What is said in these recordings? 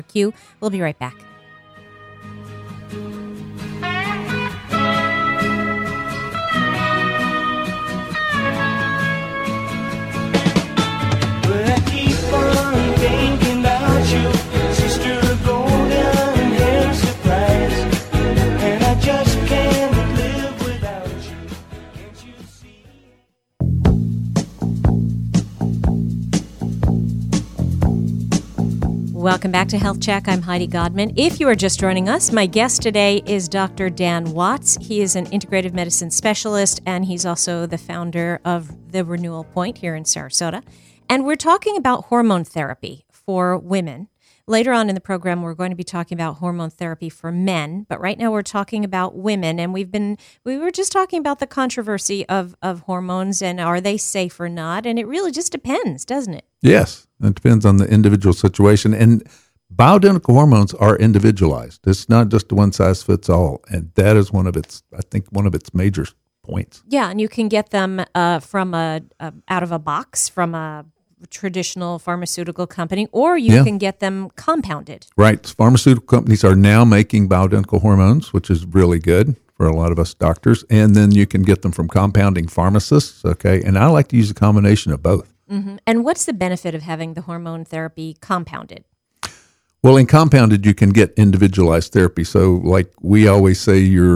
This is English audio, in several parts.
Q. We'll be right back. Welcome back to Health Check. I'm Heidi Godman. If you are just joining us, my guest today is Dr. Dan Watts. He is an integrative medicine specialist, and he's also the founder of the Renewal Point here in Sarasota. And we're talking about hormone therapy for women. Later on in the program, we're going to be talking about hormone therapy for men, but right now we're talking about women, and we were just talking about the controversy of hormones and are they safe or not, and it really just depends, doesn't it? Yes, it depends on the individual situation, and bioidentical hormones are individualized. It's not just a one-size-fits-all, and that is one of its major points. Yeah, and you can get them from out of a box from a traditional pharmaceutical company, or you can get them compounded. Right. Pharmaceutical companies are now making bioidentical hormones, which is really good for a lot of us doctors. And then you can get them from compounding pharmacists. Okay. And I like to use a combination of both. Mm-hmm. And what's the benefit of having the hormone therapy compounded? Well, in compounded, you can get individualized therapy. So like we always say,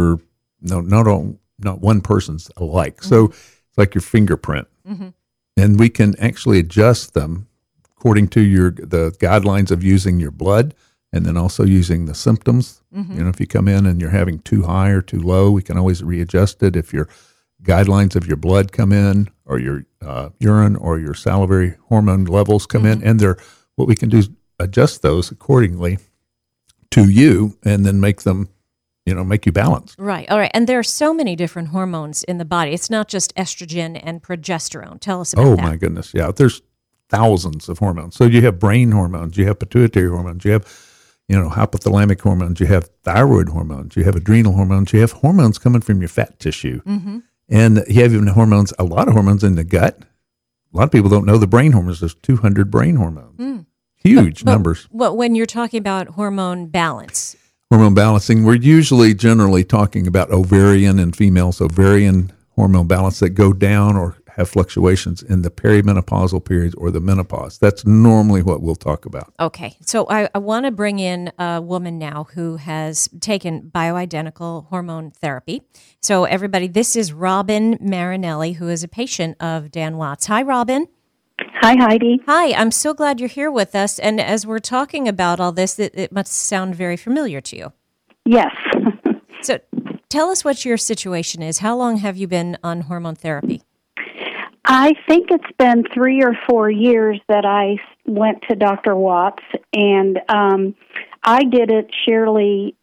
not one person's alike. Mm-hmm. So it's like your fingerprint. Mm-hmm. And we can actually adjust them according to the guidelines of using your blood and then also using the symptoms. Mm-hmm. If you come in and you're having too high or too low, we can always readjust it. If your guidelines of your blood come in or your urine or your salivary hormone levels come in, and what we can do is adjust those accordingly to you and then make them make you balanced. Right. All right. And there are so many different hormones in the body. It's not just estrogen and progesterone. Tell us about that. Oh, my goodness. Yeah. There's thousands of hormones. So you have brain hormones, you have pituitary hormones, you have, hypothalamic hormones, you have thyroid hormones, you have adrenal hormones, you have hormones coming from your fat tissue. Mm-hmm. And you have even a lot of hormones in the gut. A lot of people don't know the brain hormones. There's 200 brain hormones. Mm. Huge numbers. But when you're talking about hormone balance, hormone balancing, we're generally talking about ovarian and females, ovarian hormone balance that go down or have fluctuations in the perimenopausal periods or the menopause. That's normally what we'll talk about. Okay. So I want to bring in a woman now who has taken bioidentical hormone therapy. So everybody, this is Robin Marinelli, who is a patient of Dan Watts. Hi, Robin. Hi, Heidi. Hi, I'm so glad you're here with us. And as we're talking about all this, it must sound very familiar to you. Yes. So tell us what your situation is. How long have you been on hormone therapy? I think it's been 3 or 4 years that I went to Dr. Watts, and I did it sheerly.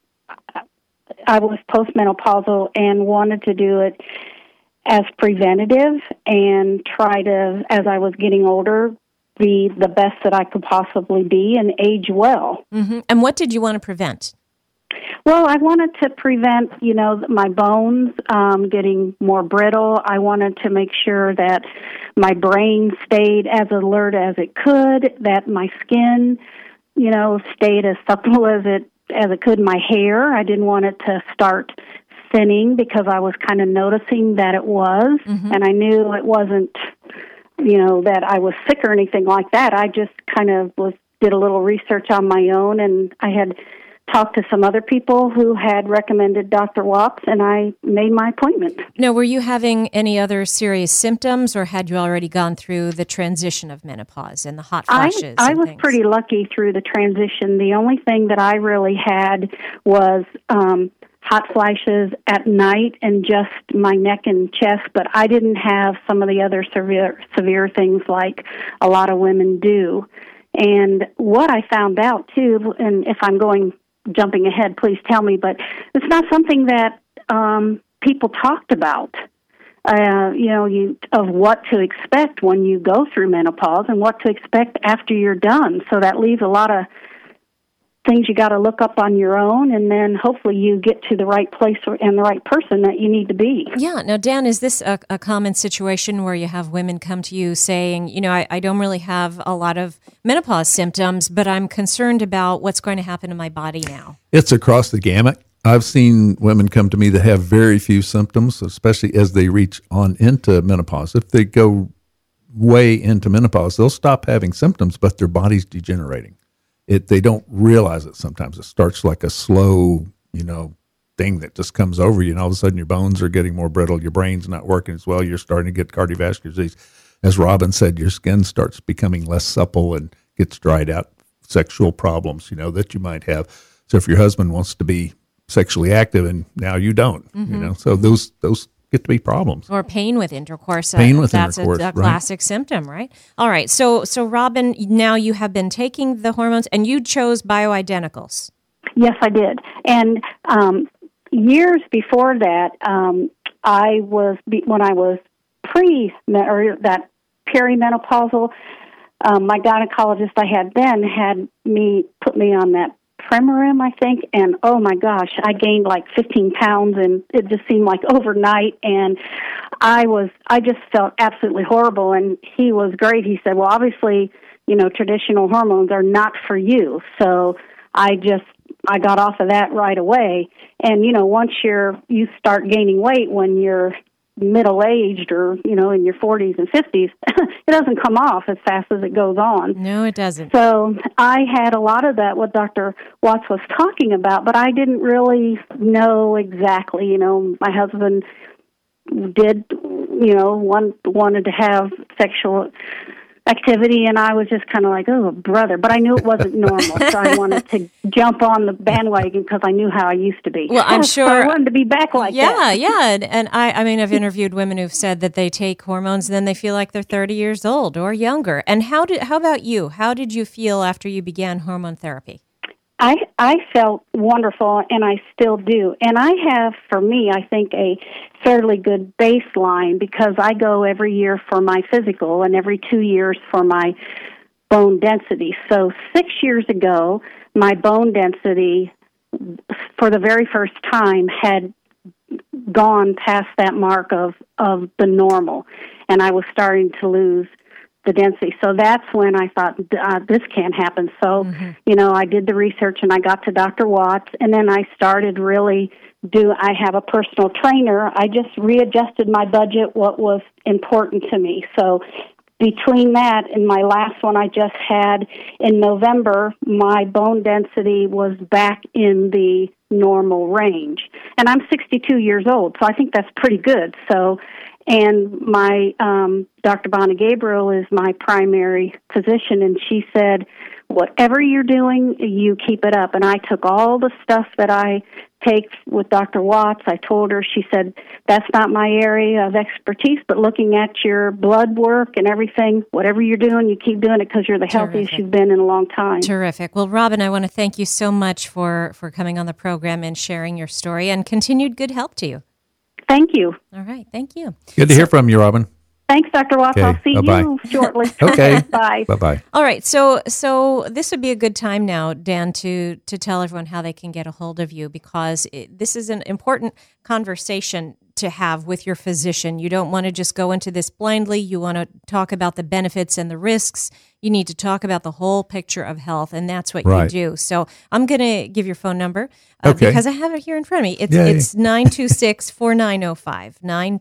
I was postmenopausal and wanted to do it as preventative and try to, as I was getting older, be the best that I could possibly be and age well. Mm-hmm. And what did you want to prevent? Well, I wanted to prevent, my bones getting more brittle. I wanted to make sure that my brain stayed as alert as it could, that my skin, stayed as supple as it could. My hair, I didn't want it to start thinning because I was kind of noticing that it was, and I knew it wasn't, that I was sick or anything like that. I just kind of did a little research on my own, and I had talked to some other people who had recommended Dr. Watts, and I made my appointment. Now, were you having any other serious symptoms, or had you already gone through the transition of menopause and the hot flashes? I was pretty lucky through the transition. The only thing that I really had was hot flashes at night and just my neck and chest, but I didn't have some of the other severe things like a lot of women do. And what I found out, too, and if I'm jumping ahead, please tell me, but it's not something that people talked about, of what to expect when you go through menopause and what to expect after you're done. So that leaves a lot of things you got to look up on your own, and then hopefully you get to the right place and the right person that you need to be. Yeah. Now, Dan, is this a common situation where you have women come to you saying, I don't really have a lot of menopause symptoms, but I'm concerned about what's going to happen to my body now? It's across the gamut. I've seen women come to me that have very few symptoms, especially as they reach on into menopause. If they go way into menopause, they'll stop having symptoms, but their body's degenerating. They don't realize it sometimes. It starts like a slow, thing that just comes over you, and all of a sudden your bones are getting more brittle, your brain's not working as well, you're starting to get cardiovascular disease. As Robin said, your skin starts becoming less supple and gets dried out. Sexual problems, that you might have. So if your husband wants to be sexually active and now you don't, so those get to be problems. Or pain with intercourse. That's a classic symptom, right? All right. So Robin, now you have been taking the hormones, and you chose bioidenticals. Yes, I did. And years before that, when I was that perimenopausal, my gynecologist I had then had put me on that Premarin, I think, and oh my gosh, I gained like 15 pounds, and it just seemed like overnight, and I just felt absolutely horrible. And he was great. He said, well, obviously, traditional hormones are not for you. So I got off of that right away. And, once you start gaining weight when you're middle-aged or, in your 40s and 50s, it doesn't come off as fast as it goes on. No, it doesn't. So I had a lot of that, what Dr. Watts was talking about, but I didn't really know exactly. My husband did, wanted to have sexual activity, and I was just kind of like, oh, brother. But I knew it wasn't normal, so I wanted to jump on the bandwagon because I knew how I used to be. Well, I'm sure. So I wanted to be back like that. Yeah. And I've interviewed women who've said that they take hormones and then they feel like they're 30 years old or younger. And how about you? How did you feel after you began hormone therapy? I felt wonderful, and I still do. And I have, for me, I think a fairly good baseline because I go every year for my physical and every 2 years for my bone density. So 6 years ago, my bone density, for the very first time, had gone past that mark of the normal, and I was starting to lose the density. So that's when I thought, this can't happen. So, I did the research and I got to Dr. Watts, and then I started I have a personal trainer. I just readjusted my budget, what was important to me. So between that and my last one I just had in November, my bone density was back in the normal range. And I'm 62 years old, so I think that's pretty good. So, and my Dr. Bonnie Gabriel is my primary physician, and she said, whatever you're doing, you keep it up. And I took all the stuff that I take with Dr. Watts. I told her, she said, that's not my area of expertise, but looking at your blood work and everything, whatever you're doing, you keep doing it because you're the healthiest you've been in a long time. Terrific. Well, Robin, I want to thank you so much for coming on the program and sharing your story, and continued good health to you. Thank you. All right. Thank you. Good to hear from you, Robin. Thanks, Dr. Watts. Okay, I'll see bye-bye. you shortly. Okay. Bye. Bye-bye. All right. So this would be a good time now, Dan, to tell everyone how they can get a hold of you, because this is an important conversation to have with your physician. You don't want to just go into this blindly. You want to talk about the benefits and the risks. You need to talk about the whole picture of health, and that's what you do. So I'm going to give your phone number because I have it here in front of me. It's 926-4905,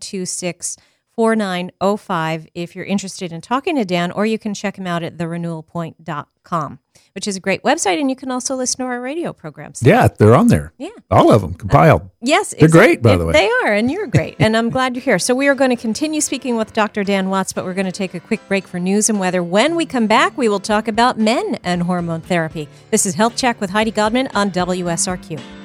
926-4905 if you're interested in talking to Dan, or you can check him out at therenewalpoint.com, which is a great website, and you can also listen to our radio programs. Yeah, they're on there. Yeah. All of them compiled. Yes. They're great, by the way. They are, and you're great, and I'm glad you're here. So we are going to continue speaking with Dr. Dan Watts, but we're going to take a quick break for news and weather. When we come back, we will talk about men and hormone therapy. This is Health Check with Heidi Godman on WSRQ.